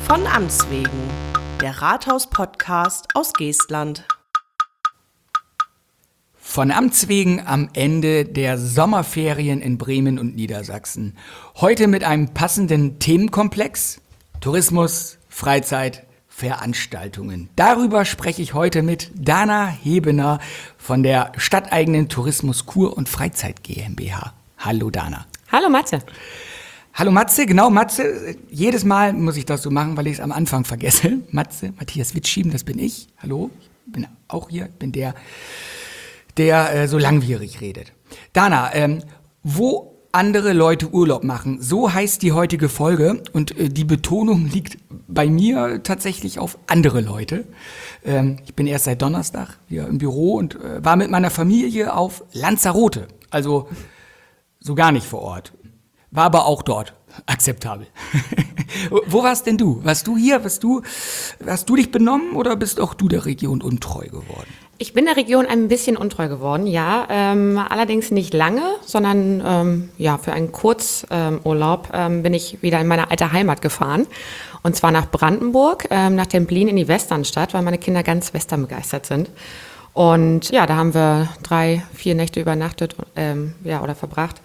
Von Amts wegen, der Rathaus-Podcast aus Geestland. Von Amts wegen am Ende der Sommerferien in Bremen und Niedersachsen. Heute mit einem passenden Themenkomplex: Tourismus, Freizeit, Veranstaltungen. Darüber spreche ich heute mit Dana Hebener von der stadteigenen Tourismus Kur- und Freizeit GmbH. Hallo Dana. Hallo Matze. Hallo Matze, genau Matze. Jedes Mal muss ich das so machen, weil ich es am Anfang vergesse. Matze, Matthias Wittschieben, das bin ich. Hallo, ich bin auch hier, bin der so langwierig redet. Dana, wo andere Leute Urlaub machen, so heißt die heutige Folge und die Betonung liegt bei mir tatsächlich auf andere Leute. Ich bin erst seit Donnerstag hier im Büro und war mit meiner Familie auf Lanzarote, also so gar nicht vor Ort. War aber auch dort akzeptabel. Wo warst denn du? Warst du hier? Hast du dich benommen oder bist auch du der Region untreu geworden? Ich bin der Region ein bisschen untreu geworden, ja. Allerdings nicht lange, sondern für einen Kurzurlaub bin ich wieder in meine alte Heimat gefahren. Und zwar nach Brandenburg, nach Templin in die Westernstadt, weil meine Kinder ganz westernbegeistert sind. Und ja, da haben wir 3-4 Nächte übernachtet oder verbracht.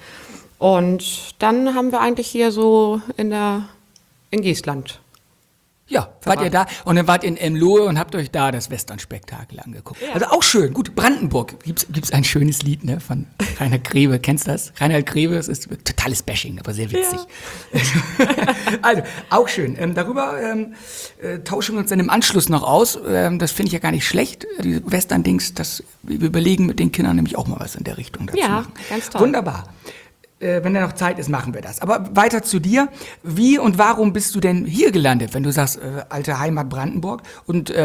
Und dann haben wir eigentlich hier so in Geestland. Ja, wart ihr da und dann wart ihr in Emlohe und habt euch da das Western-Spektakel angeguckt. Ja. Also auch schön. Gut, Brandenburg. Gibt's ein schönes Lied, ne, von Reinhard Grebe. Kennst du das? Reinhard Grebe, das ist totales Bashing, aber sehr witzig. Ja. Also, auch schön. Darüber tauschen wir uns dann im Anschluss noch aus. Das finde ich ja gar nicht schlecht. Die Western-Dings, wir überlegen mit den Kindern nämlich auch mal was in der Richtung dazu machen. Ganz toll. Wunderbar. Wenn da noch Zeit ist, machen wir das. Aber weiter zu dir. Wie und warum bist du denn hier gelandet, wenn du sagst, alte Heimat Brandenburg? Und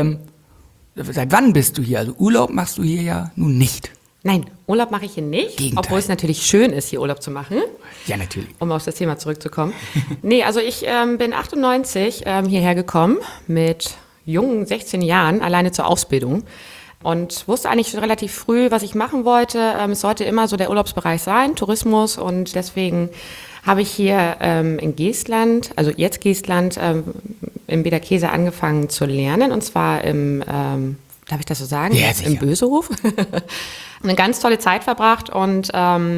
seit wann bist du hier? Also Urlaub machst du hier ja nun nicht. Nein, Urlaub mache ich hier nicht, Gegenteil. Obwohl es natürlich schön ist, hier Urlaub zu machen. Ja, natürlich. Um auf das Thema zurückzukommen. Nee, also ich bin 98 hierher gekommen mit jungen 16 Jahren, alleine zur Ausbildung. Und wusste eigentlich schon relativ früh, was ich machen wollte. Es sollte immer so der Urlaubsbereich sein, Tourismus. Und deswegen habe ich hier in Geestland, also jetzt Geestland, im Bederkesa angefangen zu lernen. Und zwar darf ich das so sagen? Ja, im Bösehof. Eine ganz tolle Zeit verbracht. Und und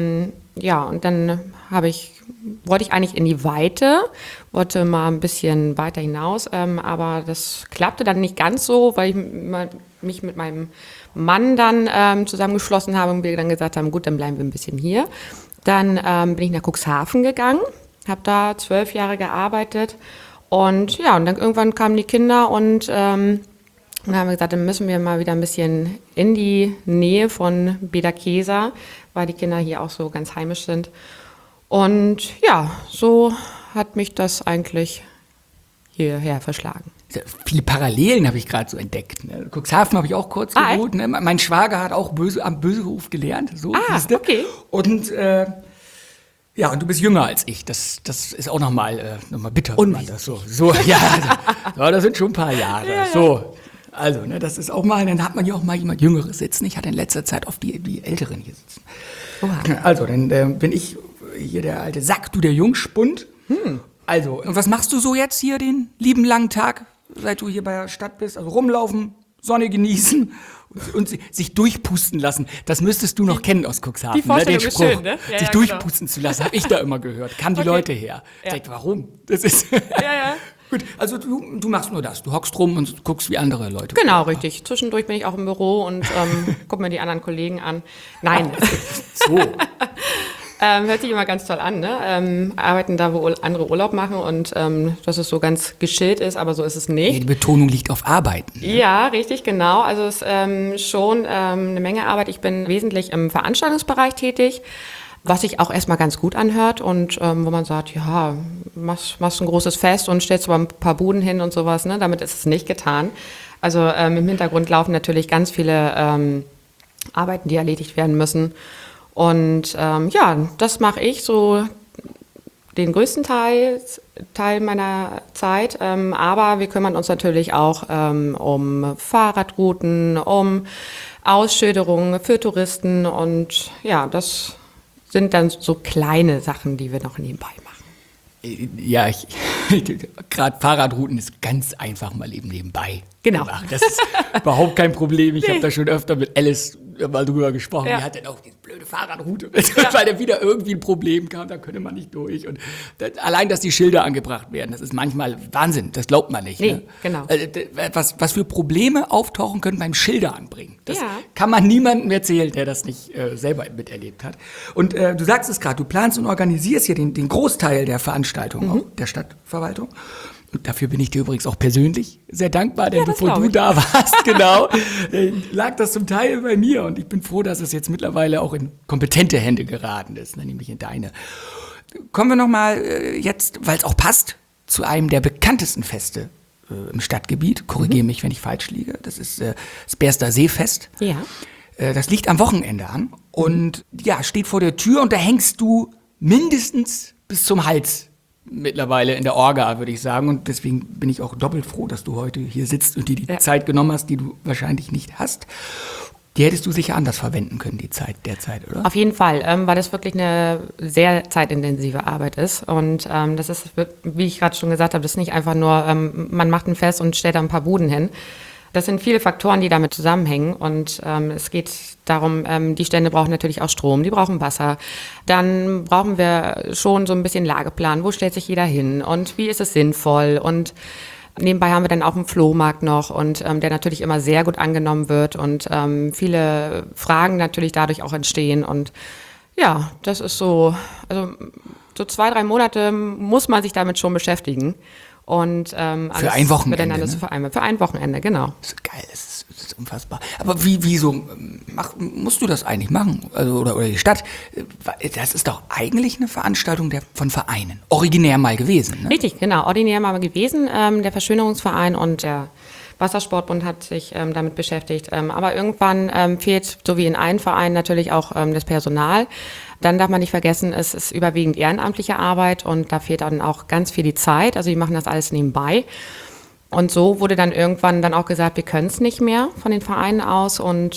dann wollte ich eigentlich in die Weite, wollte mal ein bisschen weiter hinaus, aber das klappte dann nicht ganz so, weil ich mich mit meinem Mann dann zusammengeschlossen habe und wir dann gesagt haben, gut, dann bleiben wir ein bisschen hier. Dann bin ich nach Cuxhaven gegangen, habe da 12 Jahre gearbeitet und dann irgendwann kamen die Kinder und dann haben wir gesagt, dann müssen wir mal wieder ein bisschen in die Nähe von Bederkesa, weil die Kinder hier auch so ganz heimisch sind. Und ja, so hat mich das eigentlich hierher verschlagen. Viele Parallelen habe ich gerade so entdeckt. Ne? Cuxhaven habe ich auch kurz gewohnt. Ne? Mein Schwager hat auch am Bösehof gelernt. So, okay. Und und du bist jünger als ich. Das ist auch noch mal bitter. Unwichtig. Das sind schon ein paar Jahre. Ja. So. Also, ne, das ist auch mal, dann hat man hier auch mal jemand Jüngeres sitzen. Ich hatte in letzter Zeit oft die Älteren hier sitzen. Oha. Also, dann bin ich hier der alte Sack, du der Jungspund. Also, und was machst du so jetzt hier den lieben langen Tag, seit du hier bei der Stadt bist? Also rumlaufen, Sonne genießen und sich durchpusten lassen. Das müsstest du noch kennen aus Cuxhaven. Die Vorstellung den Spruch, ist schön, ne? Ja, sich durchpusten zu lassen, habe ich da immer gehört. Kamen die Leute her. Ja. Ich dachte, warum? Das ist Gut, also du machst nur das. Du hockst rum und guckst, wie andere Leute. Genau, richtig. Zwischendurch bin ich auch im Büro und gucke mir die anderen Kollegen an. Nein. So. Hört sich immer ganz toll an, ne? Arbeiten da, wo andere Urlaub machen und dass es so ganz geschillt ist, aber so ist es nicht. Ja, die Betonung liegt auf Arbeiten. Ne? Ja, richtig, genau. Also es ist schon eine Menge Arbeit. Ich bin wesentlich im Veranstaltungsbereich tätig, was sich auch erstmal ganz gut anhört und wo man sagt, ja, machst ein großes Fest und stellst aber ein paar Buden hin und sowas, ne? Damit ist es nicht getan. Also im Hintergrund laufen natürlich ganz viele Arbeiten, die erledigt werden müssen. Und das mache ich so den größten Teil meiner Zeit. Aber wir kümmern uns natürlich auch um Fahrradrouten, um Ausschilderungen für Touristen. Und ja, das sind dann so kleine Sachen, die wir noch nebenbei machen. Ja, gerade Fahrradrouten ist ganz einfach mal eben nebenbei. Genau. gemacht. Das ist überhaupt kein Problem. Ich habe da schon öfter mit Alice mal drüber gesprochen. Ja. Die hat dann auch diese blöde Fahrradroute, weil da wieder irgendwie ein Problem kam, da könnte man nicht durch. Und allein, dass die Schilder angebracht werden, das ist manchmal Wahnsinn, das glaubt man nicht. Nee, ne? genau. Was für Probleme auftauchen können beim Schilder anbringen. Das Ja. kann man niemandem erzählen, der das nicht selber miterlebt hat. Und du sagst es gerade, du planst und organisierst hier den Großteil der Veranstaltungen auch der Stadtverwaltung. Und dafür bin ich dir übrigens auch persönlich sehr dankbar, denn das bevor glaub du ich. da warst, genau, lag das zum Teil bei mir. Und ich bin froh, dass es jetzt mittlerweile auch in kompetente Hände geraten ist, nämlich in deine. Kommen wir nochmal jetzt, weil es auch passt, zu einem der bekanntesten Feste im Stadtgebiet. Korrigiere mich, wenn ich falsch liege. Das ist das Berster Seefest. Ja. Das liegt am Wochenende an und ja, steht vor der Tür und da hängst du mindestens bis zum Hals mittlerweile in der Orga, würde ich sagen. Und deswegen bin ich auch doppelt froh, dass du heute hier sitzt und dir die Zeit genommen hast, die du wahrscheinlich nicht hast. Die hättest du sicher anders verwenden können, die Zeit derzeit, oder? Auf jeden Fall, weil das wirklich eine sehr zeitintensive Arbeit ist. Und das ist, wie ich gerade schon gesagt habe, das ist nicht einfach nur, man macht ein Fest und stellt da ein paar Buden hin. Das sind viele Faktoren, die damit zusammenhängen. Und es geht darum, die Stände brauchen natürlich auch Strom, die brauchen Wasser. Dann brauchen wir schon so ein bisschen Lageplan. Wo stellt sich jeder hin und wie ist es sinnvoll? Und nebenbei haben wir dann auch einen Flohmarkt noch und der natürlich immer sehr gut angenommen wird und viele Fragen natürlich dadurch auch entstehen. Und ja, das ist so, also so 2-3 Monate muss man sich damit schon beschäftigen. Und alles für ein Wochenende, miteinander zu vereinbaren. Für ein Wochenende, genau. Das ist geil, das ist unfassbar. Aber wieso musst du das eigentlich machen? Also, oder die Stadt? Das ist doch eigentlich eine Veranstaltung von Vereinen. Originär mal gewesen, ne? Richtig, genau. Ordinär mal gewesen. Der Verschönerungsverein und der Wassersportbund hat sich damit beschäftigt. Aber irgendwann fehlt, so wie in allen Vereinen, natürlich auch das Personal. Dann darf man nicht vergessen, es ist überwiegend ehrenamtliche Arbeit und da fehlt dann auch ganz viel die Zeit. Also die machen das alles nebenbei. Und so wurde dann irgendwann dann auch gesagt, wir können es nicht mehr von den Vereinen aus. Und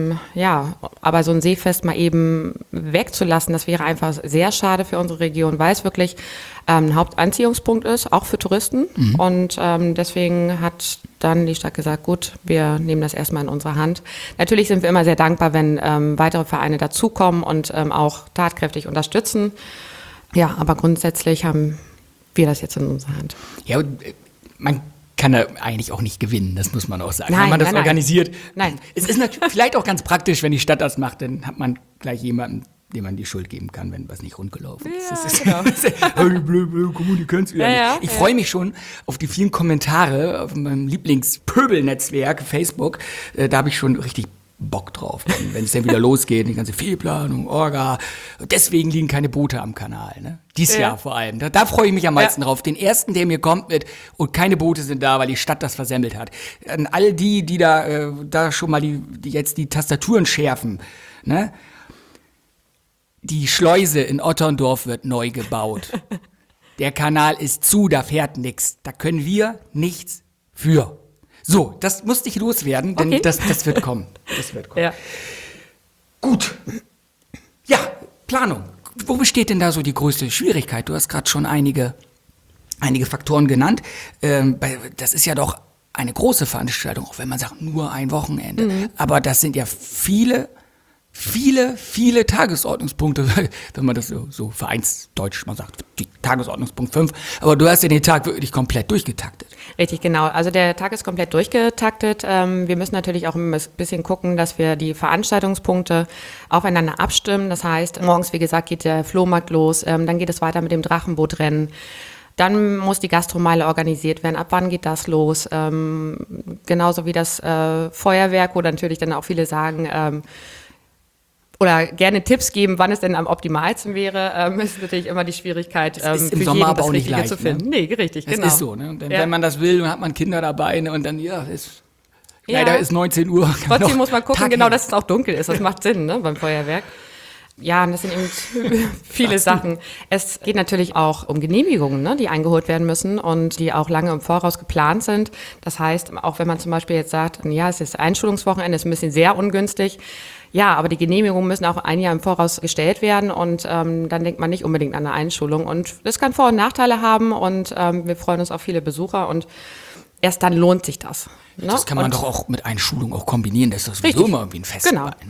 ja, aber so ein Seefest mal eben wegzulassen, das wäre einfach sehr schade für unsere Region, weil es wirklich ein Hauptanziehungspunkt ist, auch für Touristen. Und deswegen hat dann die Stadt gesagt, gut, wir nehmen das erstmal in unsere Hand. Natürlich sind wir immer sehr dankbar, wenn weitere Vereine dazukommen und auch tatkräftig unterstützen. Ja, aber grundsätzlich haben wir das jetzt in unserer Hand. Ja, man kann da eigentlich auch nicht gewinnen, das muss man auch sagen. Nein, wenn man das nein. organisiert. Nein. Es ist vielleicht auch ganz praktisch, wenn die Stadt das macht, dann hat man gleich jemanden, dem man die Schuld geben kann, wenn was nicht rundgelaufen ist. Das ist genau. die können's wieder Ja, nicht. Ich freue mich schon auf die vielen Kommentare auf meinem Lieblingspöbelnetzwerk Facebook. Da habe ich schon richtig Bock drauf, wenn es dann wieder losgeht, die ganze Fehlplanung, Orga. Deswegen liegen keine Boote am Kanal, ne? Dieses Jahr vor allem. Da freue ich mich am meisten drauf. Den ersten, der mir kommt mit, und keine Boote sind da, weil die Stadt das versemmelt hat. An all die da schon mal die jetzt die Tastaturen schärfen, ne? Die Schleuse in Otterndorf wird neu gebaut. Der Kanal ist zu, da fährt nix. Da können wir nichts für. So, das musste ich loswerden, denn Okay. das wird kommen. Das wird kommen. Ja. Gut. Ja, Planung. Wo besteht denn da so die größte Schwierigkeit? Du hast gerade schon einige Faktoren genannt. Das ist ja doch eine große Veranstaltung, auch wenn man sagt, nur ein Wochenende. Aber das sind ja viele Tagesordnungspunkte, wenn man das so vereinsdeutsch mal sagt, die Tagesordnungspunkt 5. Aber du hast ja den Tag wirklich komplett durchgetaktet. Richtig, genau. Also der Tag ist komplett durchgetaktet. Wir müssen natürlich auch ein bisschen gucken, dass wir die Veranstaltungspunkte aufeinander abstimmen. Das heißt, morgens, wie gesagt, geht der Flohmarkt los, dann geht es weiter mit dem Drachenbootrennen. Dann muss die Gastromeile organisiert werden. Ab wann geht das los? Genauso wie das Feuerwerk, wo natürlich dann auch viele sagen, oder gerne Tipps geben, wann es denn am optimalsten wäre, ist natürlich immer die Schwierigkeit, ist im für Sommer jeden aber das auch nicht Richtige leicht, zu finden. ne? Nee, richtig, Das genau. ist so, ne? Und dann, Ja. wenn man das will, dann hat man Kinder dabei, ne? Und dann, Ja. leider ist 19 Uhr. Trotzdem muss man gucken, Tag genau, hin. dass es auch dunkel ist. Das macht Sinn, ne, beim Feuerwerk. Ja, und das sind eben viele Sachen. Es geht natürlich auch um Genehmigungen, ne, die eingeholt werden müssen und die auch lange im Voraus geplant sind. Das heißt, auch wenn man zum Beispiel jetzt sagt, ja, es ist Einschulungswochenende, ist ein bisschen sehr ungünstig. Ja, aber die Genehmigungen müssen auch ein Jahr im Voraus gestellt werden und dann denkt man nicht unbedingt an eine Einschulung. Und das kann Vor- und Nachteile haben und wir freuen uns auf viele Besucher und erst dann lohnt sich das. Ne? Das kann man doch auch mit Einschulung auch kombinieren, das ist doch sowieso immer irgendwie ein Fest. Genau. dabei, ne?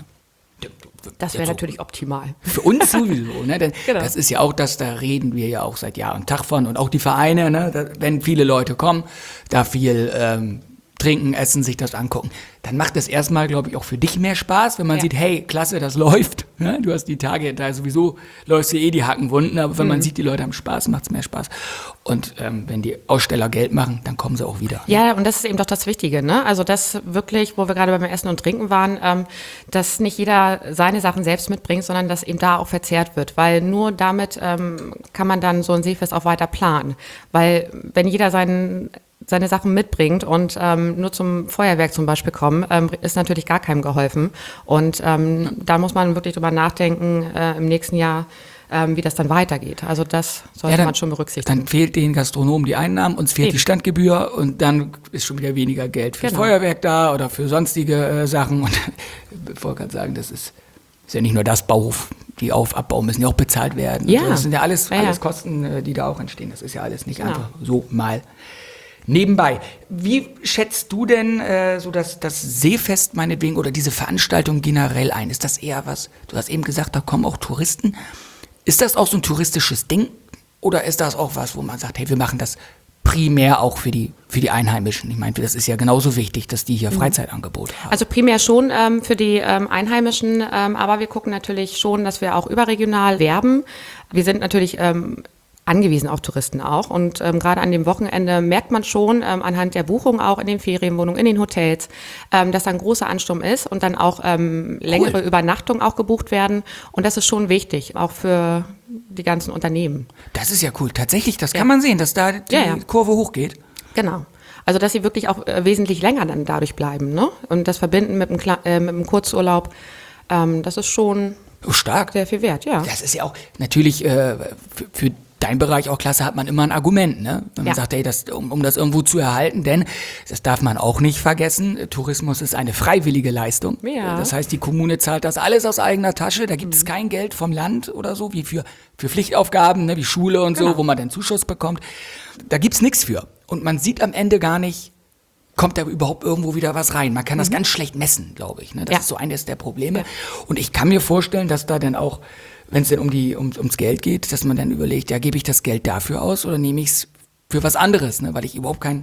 Das wäre so, natürlich optimal. Für uns sowieso, ne? Denn Genau. das ist ja auch das, da reden wir ja auch seit Jahr und Tag von und auch die Vereine, ne? Wenn viele Leute kommen, da viel trinken, essen, sich das angucken, dann macht es erstmal, glaube ich, auch für dich mehr Spaß, wenn man sieht, hey, klasse, das läuft. Ne? Du hast die Tage, da sowieso läufst du die Hackenwunden, aber wenn man sieht, die Leute haben Spaß, macht es mehr Spaß. Und wenn die Aussteller Geld machen, dann kommen sie auch wieder. Ja, und das ist eben doch das Wichtige, ne? Also das wirklich, wo wir gerade beim Essen und Trinken waren, dass nicht jeder seine Sachen selbst mitbringt, sondern dass eben da auch verzehrt wird, weil nur damit kann man dann so ein Seefest auch weiter planen. Weil wenn jeder seine Sachen mitbringt und nur zum Feuerwerk zum Beispiel kommen, ist natürlich gar keinem geholfen. Und da muss man wirklich drüber nachdenken im nächsten Jahr, wie das dann weitergeht. Also das sollte man schon berücksichtigen. Dann fehlt den Gastronomen die Einnahmen, uns fehlt die Standgebühr und dann ist schon wieder weniger Geld fürs Feuerwerk da oder für sonstige Sachen. Und ich wollte gerade sagen, das ist ja nicht nur das Bauhof, die Abbau müssen ja auch bezahlt werden. Ja. Also das sind ja alles Kosten, die da auch entstehen. Das ist ja alles nicht einfach so mal nebenbei. Wie schätzt du denn so das Seefest meinetwegen oder diese Veranstaltung generell ein? Ist das eher was, du hast eben gesagt, da kommen auch Touristen. Ist das auch so ein touristisches Ding oder ist das auch was, wo man sagt, hey, wir machen das primär auch für die Einheimischen? Ich meine, das ist ja genauso wichtig, dass die hier Freizeitangebote haben. Also primär schon für die Einheimischen, aber wir gucken natürlich schon, dass wir auch überregional werben. Wir sind natürlich angewiesen auf Touristen auch. Und gerade an dem Wochenende merkt man schon anhand der Buchungen auch in den Ferienwohnungen, in den Hotels, dass da ein großer Ansturm ist und dann auch längere Übernachtungen auch gebucht werden. Und das ist schon wichtig, auch für die ganzen Unternehmen. Das ist ja cool. Tatsächlich, das kann man sehen, dass da die Kurve hochgeht. Genau. Also dass sie wirklich auch wesentlich länger dann dadurch bleiben. Ne? Und das verbinden mit einem Kurzurlaub, das ist schon stark. Sehr viel wert, ja. Das ist ja auch natürlich für dein Bereich auch klasse, hat man immer ein Argument, ne? Wenn man sagt, hey, um das irgendwo zu erhalten, denn das darf man auch nicht vergessen, Tourismus ist eine freiwillige Leistung. Ja. Das heißt, die Kommune zahlt das alles aus eigener Tasche, da gibt es kein Geld vom Land oder so, wie für Pflichtaufgaben, ne, wie Schule und so, wo man den Zuschuss bekommt. Da gibt's nichts für. Und man sieht am Ende gar nicht, kommt da überhaupt irgendwo wieder was rein. Man kann das ganz schlecht messen, glaube ich. Ne? Das ist so eines der Probleme. Ja. Und ich kann mir vorstellen, dass da dann auch, wenn es denn ums Geld geht, dass man dann überlegt, ja, gebe ich das Geld dafür aus oder nehme ich es für was anderes, ne? Weil ich überhaupt kein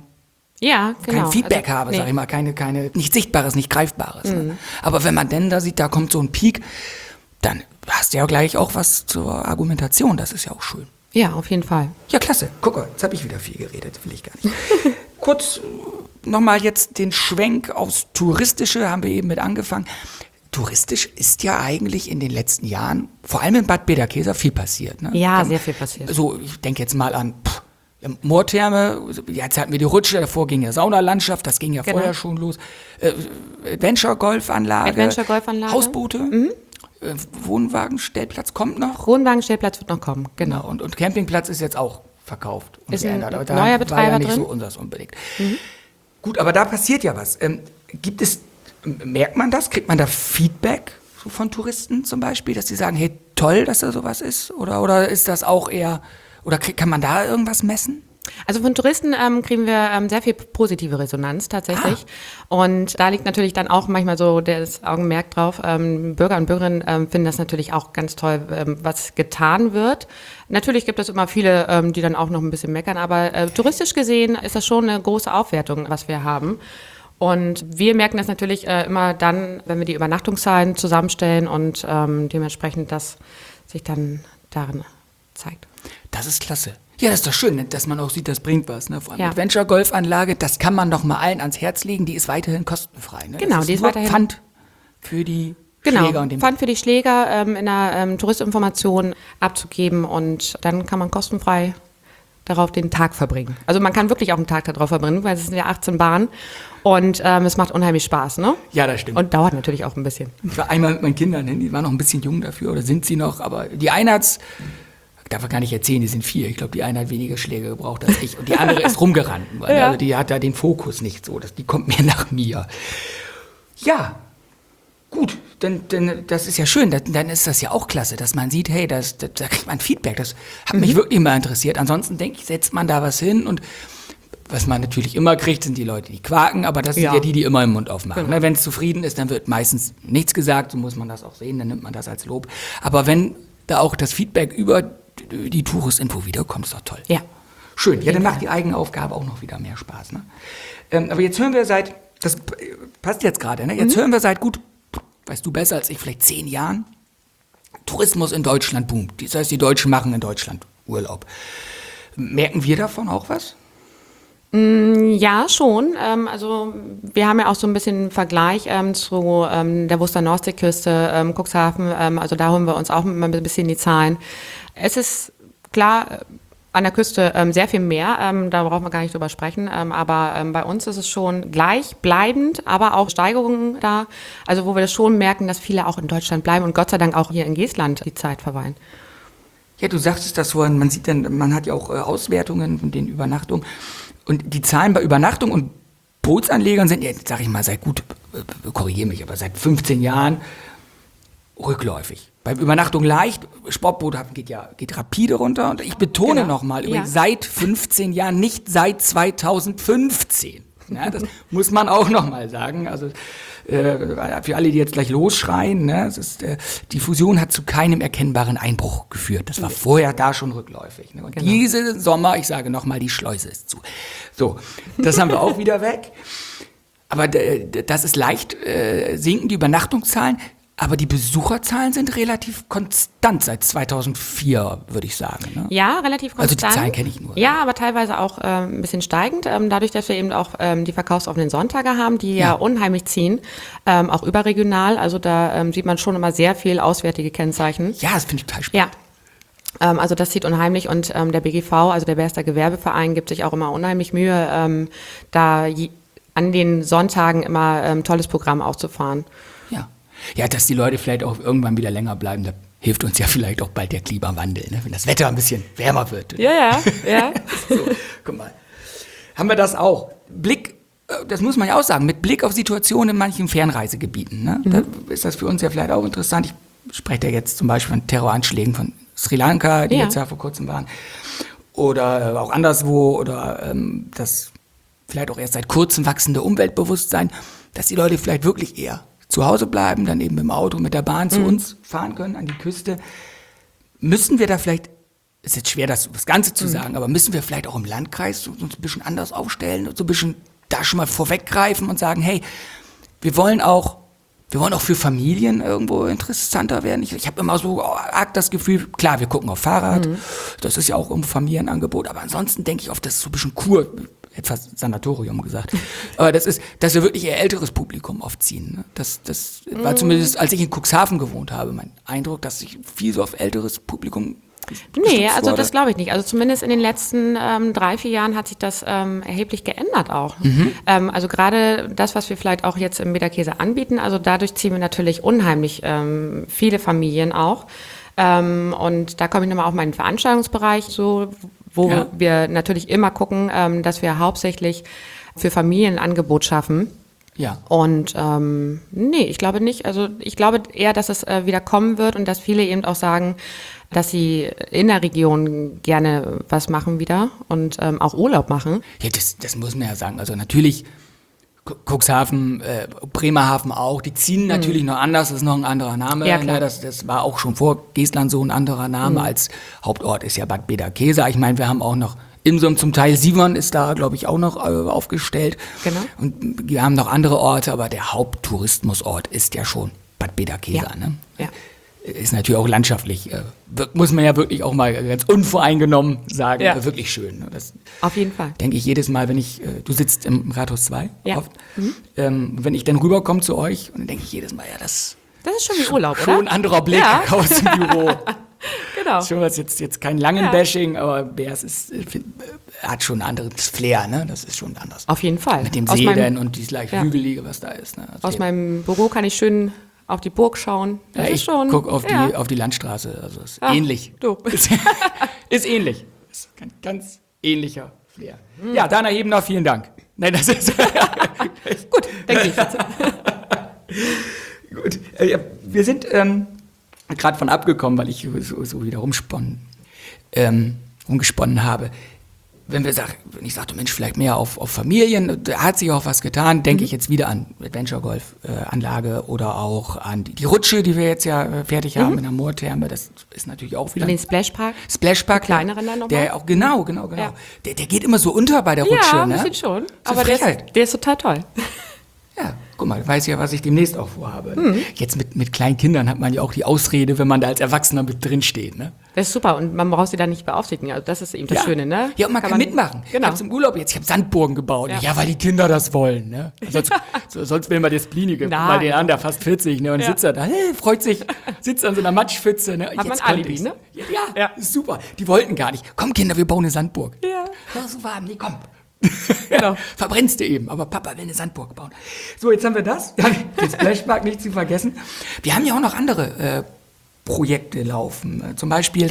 Feedback habe, sag ich mal, keine nicht Sichtbares, nicht Greifbares. Ne? Aber wenn man denn da sieht, da kommt so ein Peak, dann hast du ja gleich auch was zur Argumentation, das ist ja auch schön. Ja, auf jeden Fall. Ja, klasse. Guck mal, jetzt habe ich wieder viel geredet, will ich gar nicht. Kurz nochmal jetzt den Schwenk aufs Touristische, haben wir eben mit angefangen. Touristisch ist ja eigentlich in den letzten Jahren, vor allem in Bad Bederkesa, viel passiert. Ne? Ja, sehr viel passiert. So, ich denke jetzt mal an Moortherme, jetzt hatten wir die Rutsche, davor ging ja Saunalandschaft, das ging ja vorher schon los. Adventure-Golfanlage, Hausboote, Wohnwagenstellplatz kommt noch. Wohnwagenstellplatz wird noch kommen, genau. Und Campingplatz ist jetzt auch verkauft. Und ist ein geändert. neuer Betreiber war ja nicht drin. so unseres unbedingt. Gut, aber da passiert ja was. Merkt man das? Kriegt man da Feedback so von Touristen zum Beispiel, dass die sagen, hey, toll, dass da sowas ist? Oder ist das auch eher, oder kann man da irgendwas messen? Also von Touristen kriegen wir sehr viel positive Resonanz tatsächlich. Und da liegt natürlich dann auch manchmal so das Augenmerk drauf. Bürger und Bürgerinnen finden das natürlich auch ganz toll, was getan wird. Natürlich gibt es immer viele, die dann auch noch ein bisschen meckern, aber touristisch gesehen ist das schon eine große Aufwertung, was wir haben. Und wir merken das natürlich immer dann, wenn wir die Übernachtungszahlen zusammenstellen und dementsprechend das sich dann darin zeigt. Das ist klasse. Ja, das ist doch schön, dass man auch sieht, das bringt was. Ne? Vor allem Adventure-Golfanlage, das kann man doch mal allen ans Herz legen, die ist weiterhin kostenfrei. Ne? Genau, das die ist weiterhin. Pfand für die Schläger. Und Pfand für die Schläger in der Touristinformation abzugeben und dann kann man kostenfrei darauf den Tag verbringen. Also man kann wirklich auch einen Tag darauf verbringen, weil es sind ja 18 Bahnen und es macht unheimlich Spaß, ne? Ja, das stimmt. Und dauert natürlich auch ein bisschen. Ich war einmal mit meinen Kindern hin, die waren noch ein bisschen jung dafür oder sind sie noch, aber die eine hat's, darf ich gar nicht erzählen, die sind 4. Ich glaube, die eine hat weniger Schläge gebraucht als ich und die andere ist rumgerannt. Weil, also die hat da den Fokus nicht so, die kommt mehr nach mir. Ja, gut. Denn das ist ja schön, dann ist das ja auch klasse, dass man sieht, hey, da kriegt man Feedback, das hat mich wirklich mal interessiert. Ansonsten denke ich, setzt man da was hin und was man natürlich immer kriegt, sind die Leute, die quaken, aber das sind ja die immer im Mund aufmachen. Genau. Wenn es zufrieden ist, dann wird meistens nichts gesagt, so muss man das auch sehen, dann nimmt man das als Lob. Aber wenn da auch das Feedback über die Touristinfo wiederkommt, ist doch toll. Ja. Schön, ja, dann macht die eigene Aufgabe auch noch wieder mehr Spaß. Ne? Aber jetzt hören wir das passt jetzt gerade, ne? Jetzt hören wir seit gut, weißt du besser als ich, vielleicht 10 Jahren, Tourismus in Deutschland boomt. Das heißt, die Deutschen machen in Deutschland Urlaub. Merken wir davon auch was? Ja, schon. Also wir haben ja auch so ein bisschen einen Vergleich zu der Wuster Nordseeküste, Cuxhaven. Also da holen wir uns auch mal ein bisschen die Zahlen. Es ist klar, an der Küste sehr viel mehr, da brauchen wir gar nicht drüber sprechen, aber bei uns ist es schon gleichbleibend, aber auch Steigerungen da, also wo wir das schon merken, dass viele auch in Deutschland bleiben und Gott sei Dank auch hier in Geestland die Zeit verweilen. Ja, du sagtest das vorhin, man hat ja auch Auswertungen von den Übernachtungen und die Zahlen bei Übernachtung und Bootsanlegern sind, ja, sag ich mal, korrigiere mich, aber seit 15 Jahren rückläufig. Bei Übernachtung leicht, Sportboothafen geht rapide runter und ich betone nochmal, seit 15 Jahren, nicht seit 2015. Ja, das muss man auch nochmal sagen. Also für alle, die jetzt gleich losschreien, ne, die Fusion hat zu keinem erkennbaren Einbruch geführt. Das war vorher da schon rückläufig. Ne? Und diese Sommer, ich sage nochmal, die Schleuse ist zu. So, das haben wir auch wieder weg. Aber das ist leicht sinken, die Übernachtungszahlen. Aber die Besucherzahlen sind relativ konstant seit 2004, würde ich sagen. Ne? Ja, relativ konstant. Also die Zahlen kenne ich nur. Ja, aber teilweise auch ein bisschen steigend, dadurch, dass wir eben auch die verkaufsoffenen Sonntage haben, die ja unheimlich ziehen, auch überregional. Also da sieht man schon immer sehr viel auswärtige Kennzeichen. Ja, das finde ich total spannend. Ja. Also das zieht unheimlich und der BGV, also der Berster Gewerbeverein, gibt sich auch immer unheimlich Mühe, da an den Sonntagen immer ein tolles Programm aufzufahren. Ja, dass die Leute vielleicht auch irgendwann wieder länger bleiben, da hilft uns ja vielleicht auch bald der Klimawandel, ne? Wenn das Wetter ein bisschen wärmer wird. Ja. So, guck mal. Haben wir das auch? Das muss man ja auch sagen, mit Blick auf Situationen in manchen Fernreisegebieten. Ne? Da ist das für uns ja vielleicht auch interessant. Ich spreche da jetzt zum Beispiel von Terroranschlägen von Sri Lanka, die jetzt ja vor kurzem waren. Oder auch anderswo. Oder das vielleicht auch erst seit kurzem wachsende Umweltbewusstsein, dass die Leute vielleicht wirklich eher zu Hause bleiben, dann eben im Auto mit der Bahn zu uns fahren können, an die Küste. Müssen wir da vielleicht, ist jetzt schwer, das Ganze zu sagen, aber müssen wir vielleicht auch im Landkreis uns ein bisschen anders aufstellen und so ein bisschen da schon mal vorweggreifen und sagen, hey, wir wollen auch für Familien irgendwo interessanter werden. Ich habe immer so arg das Gefühl, klar, wir gucken auf Fahrrad, das ist ja auch ein Familienangebot, aber ansonsten denke ich oft, das ist so ein bisschen Kur, etwas Sanatorium gesagt. Aber dass wir wirklich eher älteres Publikum aufziehen. Ne? Das war zumindest, als ich in Cuxhaven gewohnt habe, mein Eindruck, dass ich viel so auf älteres Publikum Nee, also das glaube ich nicht. Also zumindest in den letzten 3-4 Jahren hat sich das erheblich geändert auch. Also gerade das, was wir vielleicht auch jetzt im Beda-Käse anbieten, also dadurch ziehen wir natürlich unheimlich viele Familien auch. Und da komme ich nochmal auf meinen Veranstaltungsbereich, so, wo wir natürlich immer gucken, dass wir hauptsächlich für Familien ein Angebot schaffen. Ja. Und nee, ich glaube nicht. Also ich glaube eher, dass es wieder kommen wird und dass viele eben auch sagen, dass sie in der Region gerne was machen wieder und auch Urlaub machen. Ja, das muss man ja sagen. Also natürlich Cuxhaven, Bremerhaven auch, die ziehen natürlich noch anders, das ist noch ein anderer Name. Ja, klar. Das war auch schon vor Geestland so ein anderer Name, als Hauptort ist ja Bad Beda-Käse. Ich meine, wir haben auch noch Imsum zum Teil, Sievern ist da, glaube ich, auch noch aufgestellt. Genau. Und wir haben noch andere Orte, aber der Haupttourismusort ist ja schon Bad Beda-Käse. Ja. Ne? Ja. Ist natürlich auch landschaftlich, muss man ja wirklich auch mal ganz unvoreingenommen sagen, wirklich schön. Das Auf jeden Fall. denke ich jedes Mal, wenn du sitzt im Rathaus 2 oft, wenn ich dann rüberkomme zu euch, und dann denke ich jedes Mal, ja, das ist schon wie Urlaub, oder? schon ein anderer Blick aus dem Büro. Genau. Schon was jetzt kein langen Bashing, aber Bears hat schon ein anderes Flair, ne? Das ist schon anders. Auf jeden Fall. Mit dem See dann und dieses leicht Hügelige, was da ist. Ne? Aus meinem Büro kann ich schön auf die Burg schauen. Das ist ich schon. gucke auf die Landstraße, also ist ähnlich. Du. Ist ähnlich. Ist ein ganz ähnlicher Flair. Ja, Dana Hebener, vielen Dank. Nein, das ist Gut, denke ich. Gut, wir sind gerade von abgekommen, weil ich so wieder rumgesponnen habe. Wenn ich sagte, Mensch, vielleicht mehr auf Familien, da hat sich auch was getan, denke ich jetzt wieder an Adventure Golf Anlage oder auch an die Rutsche, die wir jetzt ja fertig haben in der Moortherme. Das ist natürlich auch wieder. Und den Splashpark? Splashpark. Kleineren dann nochmal? Der auch, genau. Ja. Der geht immer so unter bei der Rutsche, Ja, ein ne? bisschen schon. So Aber der ist total toll. Ja, guck mal, weiß ja, was ich demnächst auch vorhabe. Jetzt mit kleinen Kindern hat man ja auch die Ausrede, wenn man da als Erwachsener mit drin steht, ne? Das ist super und man braucht sie dann nicht beaufsichtigen. Also das ist eben das Schöne, ne? Ja, und man kann mitmachen. Genau. Ich hab's im Urlaub jetzt, ich habe Sandburgen gebaut. Ja, weil die Kinder das wollen, ne? Sonst will man das Blinige. Guck mal den an, der fast 40, ne? Und sitzt da, freut sich, sitzt an so einer Matschpfütze, ne? Hat man Alibi, ne? Ja, ist super. Die wollten gar nicht. Komm, Kinder, wir bauen eine Sandburg. Ja. Doch, so warm, nee, komm. Genau. Verbrennst du eben, aber Papa will eine Sandburg bauen. So, jetzt haben wir das. Den Splashpark nicht zu vergessen. Wir haben ja auch noch andere Projekte laufen. Zum Beispiel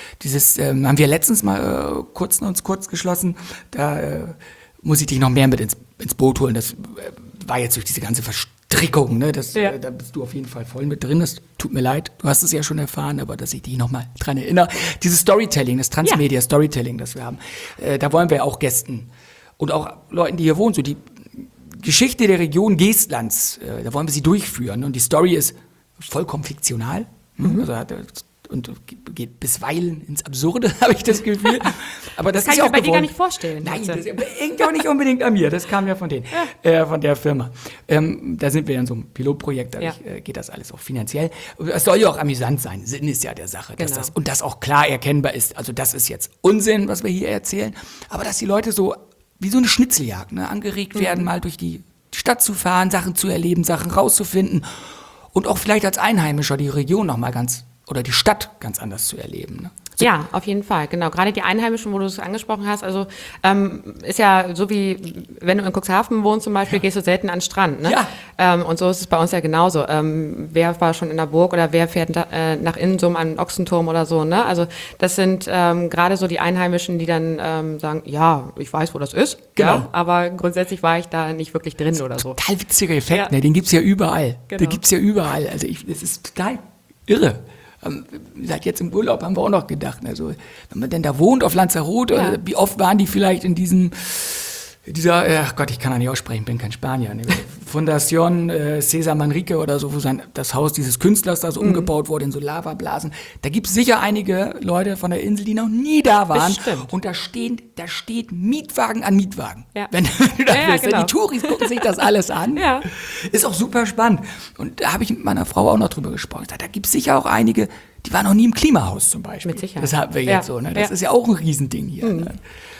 haben wir letztens mal uns kurz geschlossen. Da muss ich dich noch mehr mit ins Boot holen. Das war jetzt durch diese ganze Verstrickung. Ne? Da bist du auf jeden Fall voll mit drin. Das tut mir leid. Du hast es ja schon erfahren, aber dass ich dich noch mal dran erinnere. Dieses Storytelling, das Transmedia-Storytelling, das wir haben, da wollen wir auch Gästen und auch Leuten, die hier wohnen, so die Geschichte der Region Geestlands, da wollen wir sie durchführen. Und die Story ist vollkommen fiktional. Also und geht bisweilen ins Absurde, habe ich das Gefühl. Aber das kann ist ich ja mir auch bei dir gewollt. gar nicht vorstellen. Nein, das hängt auch nicht unbedingt an mir. Das kam ja von denen, von der Firma. Da sind wir in so einem Pilotprojekt, geht das alles auch finanziell. Es soll ja auch amüsant sein. Sinn ist ja der Sache. Dass das auch klar erkennbar ist. Also das ist jetzt Unsinn, was wir hier erzählen. Aber dass die Leute so wie so eine Schnitzeljagd, ne, angeregt werden, mal durch die Stadt zu fahren, Sachen zu erleben, Sachen rauszufinden und auch vielleicht als Einheimischer die Region noch mal oder die Stadt ganz anders zu erleben. Ne? Ja, auf jeden Fall, genau. Gerade die Einheimischen, wo du es angesprochen hast, also ist ja so wie, wenn du in Cuxhaven wohnst zum Beispiel, gehst du selten an den Strand. Ne? Ja. Und so ist es bei uns ja genauso. Wer war schon in der Burg oder wer fährt nach Innensum an den Ochsenturm oder so. Ne? Also das sind gerade so die Einheimischen, die dann sagen, ja, ich weiß, wo das ist, ja, aber grundsätzlich war ich da nicht wirklich drin oder so. Total witziger Effekt, ne? Den gibt's ja überall. Genau. Den gibt's ja überall. Also das ist total irre. Seit jetzt im Urlaub haben wir auch noch gedacht, also wenn man denn da wohnt auf Lanzarote, wie oft waren die vielleicht in dieser, ach Gott, ich kann da nicht aussprechen, bin kein Spanier, ne? Fundación César Manrique oder so, wo das Haus dieses Künstlers da so umgebaut wurde in so Lavablasen. Da gibt es sicher einige Leute von der Insel, die noch nie da waren. Bestimmt. Und da steht Mietwagen an Mietwagen. Ja. Wenn du da bist, genau. Die Touris gucken sich das alles an. Ja. Ist auch super spannend. Und da habe ich mit meiner Frau auch noch drüber gesprochen. Da gibt es sicher auch einige, die waren noch nie im Klimahaus zum Beispiel. Mit Sicherheit. Das haben wir jetzt so. Ne? Das ist ja auch ein Riesending hier. Ne?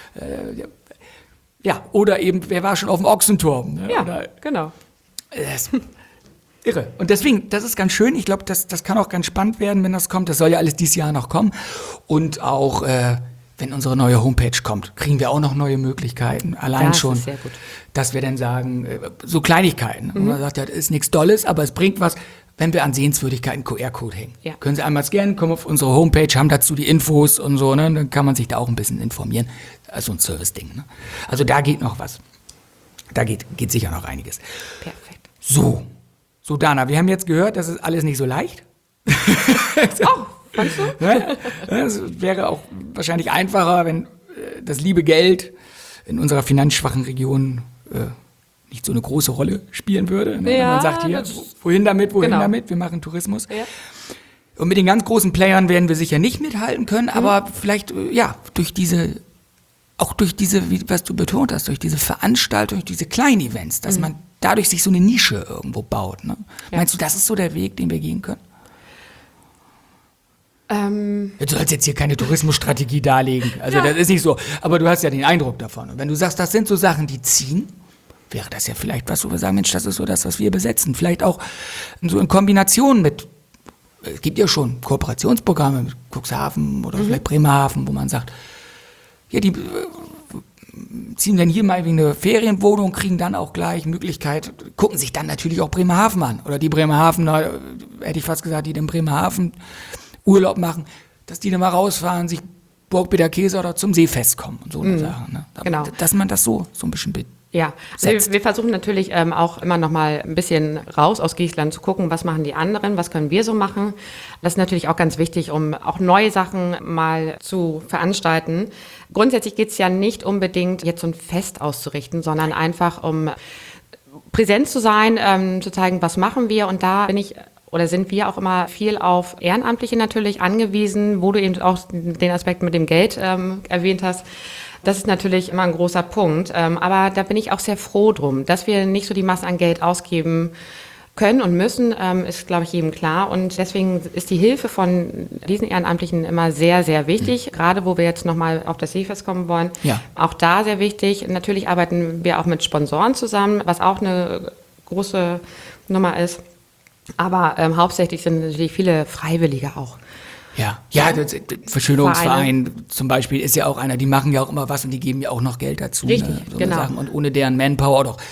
Ja, oder eben, wer war schon auf dem Ochsenturm? Ne? Ja, oder, genau. das irre. Und deswegen, das ist ganz schön. Ich glaube, das kann auch ganz spannend werden, wenn das kommt. Das soll ja alles dieses Jahr noch kommen. Und auch, wenn unsere neue Homepage kommt, kriegen wir auch noch neue Möglichkeiten. Allein das schon, ist sehr gut. dass wir dann sagen, so Kleinigkeiten. Und man sagt, ja, das ist nichts Dolles, aber es bringt was, wenn wir an Sehenswürdigkeiten QR-Code hängen. Ja. Können Sie einmal scannen, kommen auf unsere Homepage, haben dazu die Infos und so, ne? Dann kann man sich da auch ein bisschen informieren. Also ein Service-Ding. Ne? Also da geht noch was. Da geht sicher noch einiges. Perfekt. So, Dana, wir haben jetzt gehört, das ist alles nicht so leicht. Oh, fandst du? Ne? Es wäre auch wahrscheinlich einfacher, wenn das liebe Geld in unserer finanzschwachen Region nicht so eine große Rolle spielen würde. Ne? Ja, man sagt hier, wohin damit, wir machen Tourismus. Ja. Und mit den ganz großen Playern werden wir sicher nicht mithalten können, aber vielleicht, durch diese, was du betont hast, durch diese Veranstaltung, durch diese kleinen Events, dass man dadurch sich so eine Nische irgendwo baut. Ne? Ja. Meinst du, das ist so der Weg, den wir gehen können? Du sollst jetzt hier keine Tourismusstrategie darlegen. Also das ist nicht so. Aber du hast ja den Eindruck davon. Und wenn du sagst, das sind so Sachen, die ziehen, wäre das ja vielleicht was, wo wir sagen, Mensch, das ist so das, was wir besetzen. Vielleicht auch so in Kombination mit, es gibt ja schon Kooperationsprogramme mit Cuxhaven oder vielleicht Bremerhaven, wo man sagt, ja, die ziehen dann hier mal wegen eine Ferienwohnung, kriegen dann auch gleich Möglichkeit, gucken sich dann natürlich auch Bremerhaven an. Oder die Bremerhavener, hätte ich fast gesagt, die in Bremerhaven Urlaub machen, dass die dann mal rausfahren, sich Burg Peter Käse oder zum Seefest kommen und so eine Sachen. Ne? Genau. Dass man das so ein bisschen Ja, also wir versuchen natürlich auch immer noch mal ein bisschen raus aus Geestland zu gucken, was machen die anderen, was können wir so machen. Das ist natürlich auch ganz wichtig, um auch neue Sachen mal zu veranstalten. Grundsätzlich geht es ja nicht unbedingt, jetzt so ein Fest auszurichten, sondern einfach um präsent zu sein, zu zeigen, was machen wir. Und da sind wir auch immer viel auf Ehrenamtliche natürlich angewiesen, wo du eben auch den Aspekt mit dem Geld erwähnt hast. Das ist natürlich immer ein großer Punkt. Aber da bin ich auch sehr froh drum, dass wir nicht so die Masse an Geld ausgeben können und müssen, ist, glaube ich, jedem klar. Und deswegen ist die Hilfe von diesen Ehrenamtlichen immer sehr, sehr wichtig. Gerade wo wir jetzt nochmal auf das Seefest kommen wollen. Ja. Auch da sehr wichtig. Natürlich arbeiten wir auch mit Sponsoren zusammen, was auch eine große Nummer ist. Aber hauptsächlich sind natürlich viele Freiwillige auch. Ja, Verschönerungsverein zum Beispiel ist ja auch einer, die machen ja auch immer was und die geben ja auch noch Geld dazu. Richtig, ne? So genau. Sachen. Und ohne deren Manpower doch,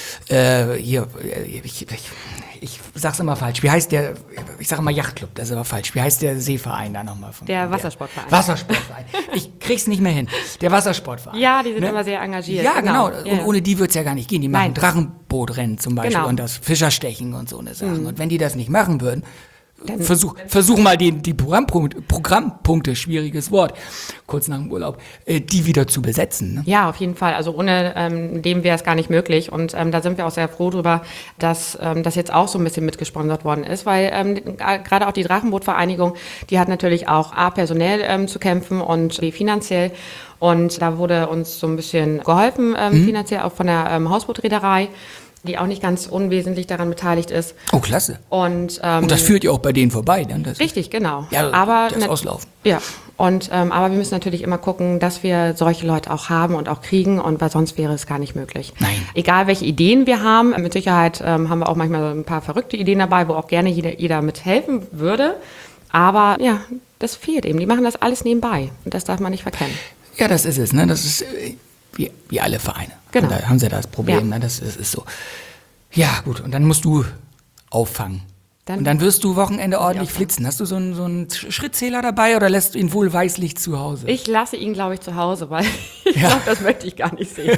ich sag's immer falsch, wie heißt der, ich sage immer Yachtclub, das ist aber falsch, wie heißt der Seeverein da nochmal? Der Wassersportverein. Wassersportverein, ich krieg's nicht mehr hin, der Wassersportverein. Ja, die sind immer sehr engagiert. Ja, genau. Und ohne die wird's ja gar nicht gehen, die machen Nein. Drachenbootrennen zum Beispiel und das Fischerstechen und so eine Sachen. Und wenn die das nicht machen würden, Versuch mal die Programmpunkte, schwieriges Wort, kurz nach dem Urlaub, die wieder zu besetzen. Ne? Ja, auf jeden Fall. Also ohne dem wäre es gar nicht möglich. Und da sind wir auch sehr froh drüber, dass das jetzt auch so ein bisschen mitgesponsert worden ist, weil gerade auch die Drachenbootvereinigung, die hat natürlich auch personell zu kämpfen und finanziell. Und da wurde uns so ein bisschen geholfen, finanziell auch von der Hausbootreederei, die auch nicht ganz unwesentlich daran beteiligt ist. Oh, klasse. Und das führt ja auch bei denen vorbei. Dann richtig, genau. Ja, aber das Auslaufen. Ja, und aber wir müssen natürlich immer gucken, dass wir solche Leute auch haben und auch kriegen, und weil sonst wäre es gar nicht möglich. Nein. Egal, welche Ideen wir haben, mit Sicherheit haben wir auch manchmal ein paar verrückte Ideen dabei, wo auch gerne jeder mithelfen würde. Aber ja, das fehlt eben. Die machen das alles nebenbei und das darf man nicht verkennen. Ja, das ist es. Ne? Das ist wie alle Vereine. Genau. Und da haben sie das Problem. Ja. Ne? Das ist so. Ja, gut. Und dann musst du auffangen. Und dann wirst du Wochenende ordentlich flitzen. Hast du so einen Schrittzähler dabei oder lässt du ihn wohlweislich zu Hause? Ich lasse ihn, glaube ich, zu Hause, weil ich glaube, das möchte ich gar nicht sehen.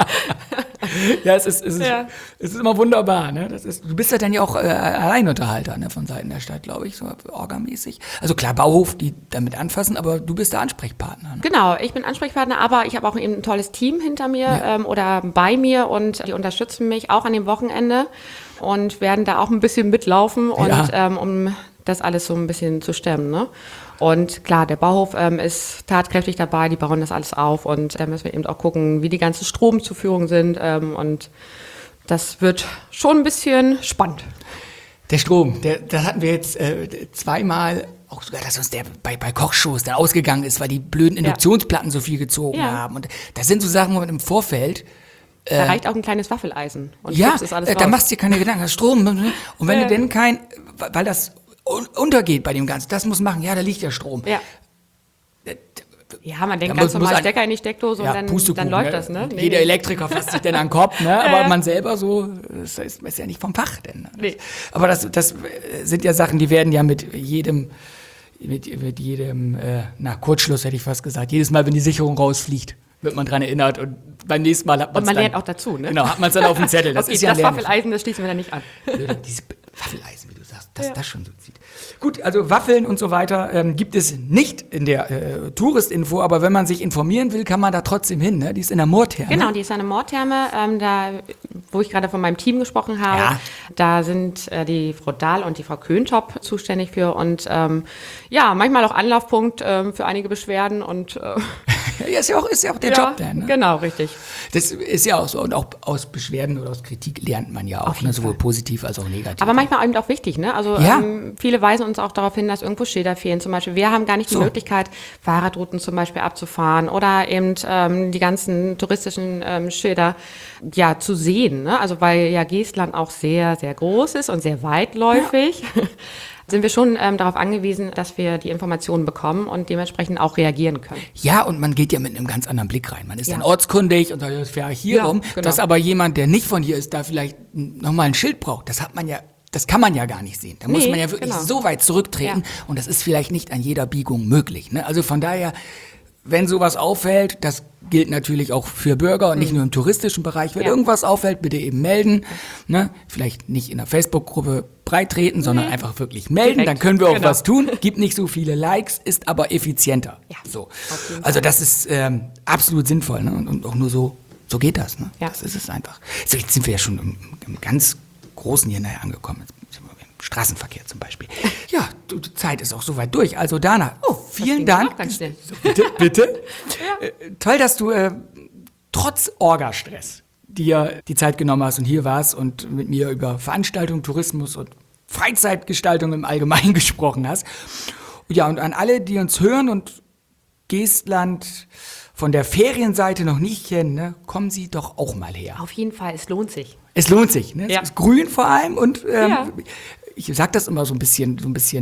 Ja, es ist immer wunderbar. Ne? Du bist ja dann ja auch Alleinunterhalter, ne, von Seiten der Stadt, glaube ich, so orgamäßig. Also klar, Bauhof, die damit anfassen, aber du bist der Ansprechpartner. Ne? Genau, ich bin Ansprechpartner, aber ich habe auch eben ein tolles Team hinter mir oder bei mir, und die unterstützen mich auch an dem Wochenende und werden da auch ein bisschen mitlaufen und um das alles so ein bisschen zu stemmen. Ne? Und klar, der Bauhof ist tatkräftig dabei, die bauen das alles auf, und da müssen wir eben auch gucken, wie die ganzen Stromzuführungen sind, und das wird schon ein bisschen spannend. Der Strom, das hatten wir jetzt zweimal, auch sogar, dass uns der bei Kochshows dann ausgegangen ist, weil die blöden Induktionsplatten so viel gezogen haben. Und das sind so Sachen, wo man im Vorfeld... Da reicht auch ein kleines Waffeleisen und ja, ist alles raus. Da machst du dir keine Gedanken, das Strom. Und wenn du denn weil das untergeht bei dem Ganzen, das muss machen, da liegt der Strom. Ja. Ja, man denkt ganz normal Stecker in die Steckdose und dann läuft das, ne? Jeder Elektriker fasst sich dann an den Kopf, ne? Aber man selber so, das ist ja nicht vom Fach denn. Ne? Nee. Aber das sind ja Sachen, die werden ja mit jedem Kurzschluss hätte ich fast gesagt, jedes Mal, wenn die Sicherung rausfliegt, wird man dran erinnert, und beim nächsten Mal hat man es dann... Und man lernt auch dazu, ne? Genau, hat man es dann auf dem Zettel. Das okay, ist ja das Waffeleisen, das schließen wir dann nicht an. Diese Waffeleisen, wie du sagst, das schon so zieht. Gut, also Waffeln und so weiter gibt es nicht in der Touristinfo, aber wenn man sich informieren will, kann man da trotzdem hin, ne? Die ist in der Moortherme. Genau, die ist eine Moortherme, da, wo ich gerade von meinem Team gesprochen habe. Da sind die Frau Dahl und die Frau Köntop zuständig für, und manchmal auch Anlaufpunkt für einige Beschwerden und ist ja auch der Job dann. Ne? Genau, richtig. Das ist ja auch so, und auch aus Beschwerden oder aus Kritik lernt man ja auch, ne? Sowohl positiv als auch negativ. Aber manchmal eben auch wichtig, ne? Also viele weisen uns auch darauf hin, dass irgendwo Schilder fehlen. Zum Beispiel, wir haben gar nicht die Möglichkeit, Fahrradrouten zum Beispiel abzufahren oder eben die ganzen touristischen Schilder zu sehen. Ne? Also weil ja Geestland auch sehr, sehr groß ist und sehr weitläufig. Ja. Sind wir schon darauf angewiesen, dass wir die Informationen bekommen und dementsprechend auch reagieren können. Ja, und man geht ja mit einem ganz anderen Blick rein. Man ist dann ortskundig und sagt, das fähre ich hier rum. Genau. Dass aber jemand, der nicht von hier ist, da vielleicht nochmal ein Schild braucht, das kann man ja gar nicht sehen. Da muss man ja wirklich so weit zurücktreten, und das ist vielleicht nicht an jeder Biegung möglich. Ne? Also von daher wenn sowas auffällt, das gilt natürlich auch für Bürger und nicht nur im touristischen Bereich. Wenn irgendwas auffällt, bitte eben melden. Ne? Vielleicht nicht in der Facebook-Gruppe breitreten, sondern einfach wirklich melden. Direkt. Dann können wir auch Genau. was tun. Gibt nicht so viele Likes, ist aber effizienter. Ja, So. auf jeden Also das ist absolut sinnvoll. Ne? Und auch nur so geht das. Ne? Ja. Das ist es einfach. So, jetzt sind wir ja schon im ganz Großen hier nachher angekommen. Jetzt sind wir im Straßenverkehr zum Beispiel. Ja, die Zeit ist auch soweit durch. Also Dana, vielen ging Dank. auch ganz schnell. Bitte. Toll, dass du trotz Orga-Stress dir die Zeit genommen hast und hier warst und mit mir über Veranstaltung, Tourismus und Freizeitgestaltung im Allgemeinen gesprochen hast. Ja, und an alle, die uns hören und Geestland von der Ferienseite noch nicht kennen, ne, kommen Sie doch auch mal her. Auf jeden Fall, es lohnt sich. Es lohnt sich, ne? Ja. Es ist grün vor allem und Ja. ich sag das immer so ein bisschen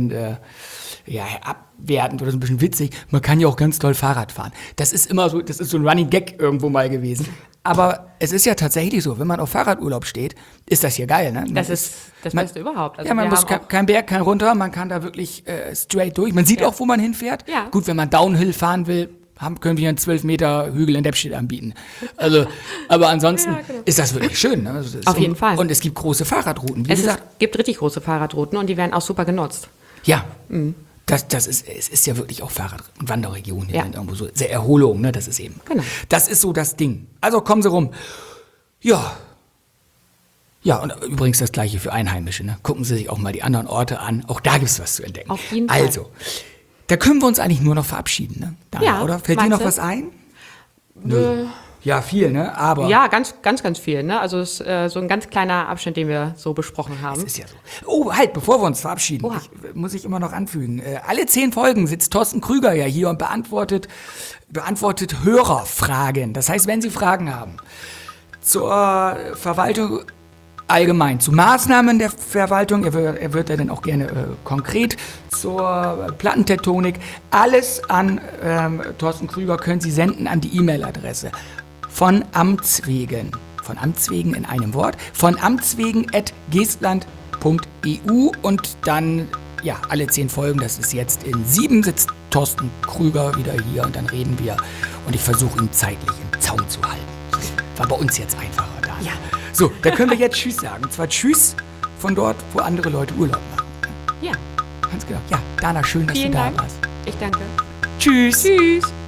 abwertend oder so ein bisschen witzig. Man kann ja auch ganz toll Fahrrad fahren. Das ist immer so, das ist so ein Running Gag irgendwo mal gewesen. Aber es ist ja tatsächlich so, wenn man auf Fahrradurlaub steht, ist das hier geil, ne? Das ist das Beste überhaupt. Also Ja, man wir muss haben auch- kein Berg, kein runter, man kann da wirklich straight durch. Man sieht auch, wo man hinfährt. Ja. Gut, wenn man Downhill fahren will, können wir einen 12 Meter Hügel in Deppstedt anbieten. Also, aber ansonsten ist das wirklich schön. Ne? Also Auf jeden Fall. Und es gibt große Fahrradrouten. Wie Es gesagt, gibt richtig große Fahrradrouten und die werden auch super genutzt. ja. Es ist ja wirklich auch Fahrrad- und Wanderregion hier Ja. sind irgendwo so sehr Erholung, ne? Das ist eben. Genau. Das ist so das Ding. Also kommen Sie rum. Ja. Ja, und übrigens das Gleiche für Einheimische. Ne? Gucken Sie sich auch mal die anderen Orte an. Auch da gibt es was zu entdecken. Auf jeden Fall. Also, da können wir uns eigentlich nur noch verabschieden, ne? Dana, Ja, oder? Fällt dir meinst noch du? was ein? Nö. Ja, viel, ne? Aber Ja, ganz viel. Ne? Also es ist so ein ganz kleiner Abschnitt, den wir so besprochen haben. ist ja so. Oh, halt, bevor wir uns verabschieden, Oha. muss ich immer noch anfügen. Alle 10 Folgen sitzt Thorsten Krüger ja hier und beantwortet Hörerfragen. Das heißt, wenn Sie Fragen haben zur Verwaltung allgemein, zu Maßnahmen der Verwaltung, er wird ja dann auch gerne konkret zur Plattentektonik, alles an Thorsten Krüger können Sie senden an die E-Mail-Adresse von Amts wegen in einem Wort, von amtswegen@geestland.eu und dann, ja, alle 10 Folgen, das ist jetzt in 7, sitzt Thorsten Krüger wieder hier und dann reden wir und ich versuche ihn zeitlich im Zaum zu halten. Das war bei uns jetzt einfacher da. Ja. So, da können wir jetzt Tschüss sagen. Und zwar Tschüss von dort, wo andere Leute Urlaub machen. Ja, Ganz genau. Ja, Dana, schön, dass vielen du da Dank. warst. Ich danke. Tschüss. Tschüss.